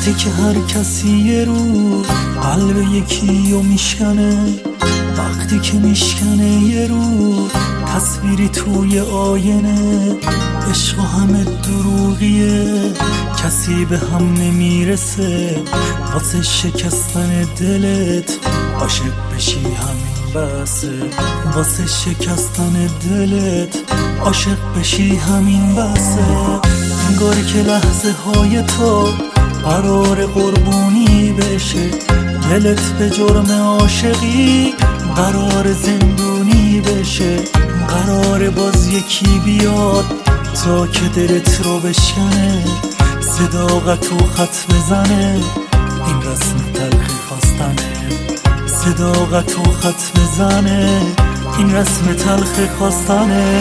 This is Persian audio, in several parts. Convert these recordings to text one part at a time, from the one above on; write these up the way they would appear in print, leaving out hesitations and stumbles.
وقتی که هر کسی یه روز قلب یکی رو میشکنه، وقتی که میشکنه یه روز تصویری توی آینه. عشق همه دروغیه، کسی به هم نمیرسه. واسه شکستن دلت عاشق بشی همین بسه. واسه شکستن دلت عاشق بشی همین بسه. انگار که لحظه های تو قرار قربونی بشه، دلت به جرم عاشقی قرار زندونی بشه. قرار باز یکی بیاد تا که دلت رو بشکنه، صداقت و خط بزنه. این رسم تلخ خواستنه، صداقت و خط بزنه. این رسم تلخ خواستنه.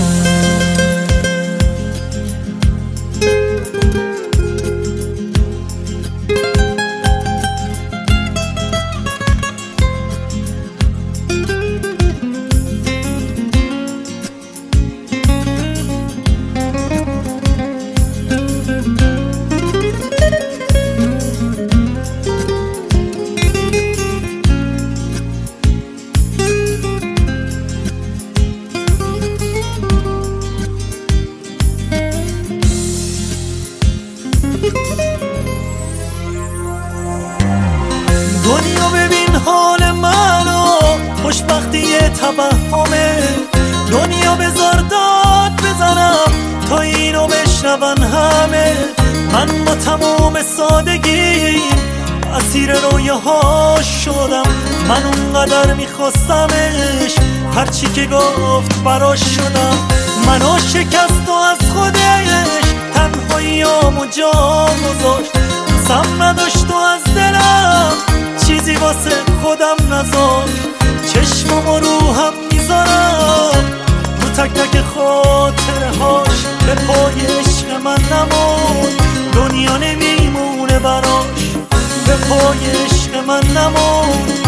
دنیا ببین حال منو، خوشبختی توهمه. دنیا بذار داد بزنم تا اینو بشنون همه. من با تمام سادگی اسیر رویاها شدم. من اونقدر میخواستمش هرچی که گفت براش شدم. منو شکست و از خودش تنهاییامو جا گذاشت. سم نداشت و از دلم چیزی واسه خودم نذاشت. چشمم رو هم میذارم رو تک تک خاطرهاش. به پای عشق من نمون دنیا نمیمونه براش. به پای عشق من نمون